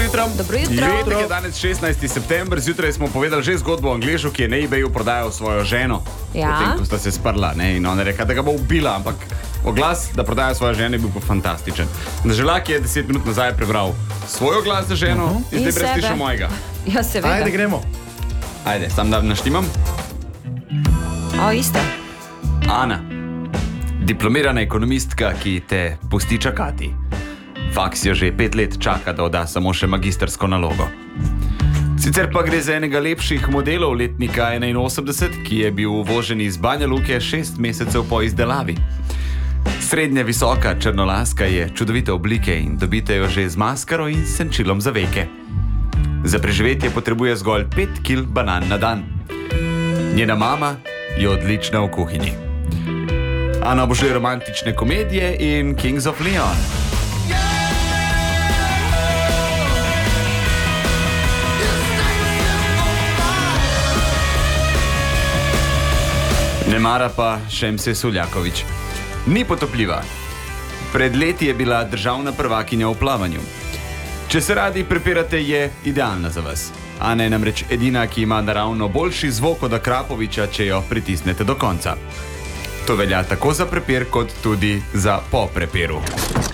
jutro. Dobro jutro. Petek je danes 16. september, zjutraj smo povedali že zgodbo o Angležu, ki je na eBayu prodajal svojo ženo. Ja. Potem, ko sta se sprla, ne, in ona je rekla, da ga bo ubila, ampak oglas, da prodaja svojo ženo, je bil pa fantastičen. Želak je 10 minut nazaj prebral svoj oglas za ženo in zdaj preslišal mojega. Ja, seveda. Ajde, gremo. Ajde, sam da naštimam. O, isto. Ana, diplomirana ekonomistka, ki te pusti čakati. Faks jo že 5 let čaka, da odda samo še magistrsko nalogo. Sicer pa gre za enega lepših modelov letnika 81, ki je bil uvožen iz Banja Luke 6 mesecev po izdelavi. Srednje visoka črnolaska je čudovite oblike in dobite jo že z maskaro in senčilom za veke. Za preživetje potrebuje zgolj 5 kil banan na dan. Njena mama je odlična v kuhinji. Ana obožuje romantične komedije in Kings of Leon. Ne mara pa Šemse Suljaković. Ni potopljiva. Pred leti je bila državna prvakinja v plavanju. Če se radi prepirate, je idealna za vas. Ana je namreč edina, ki ima naravno boljši zvok od Akrapoviča, če jo pritisnete do konca. To velja tako za prepir, kot tudi za po prepiru.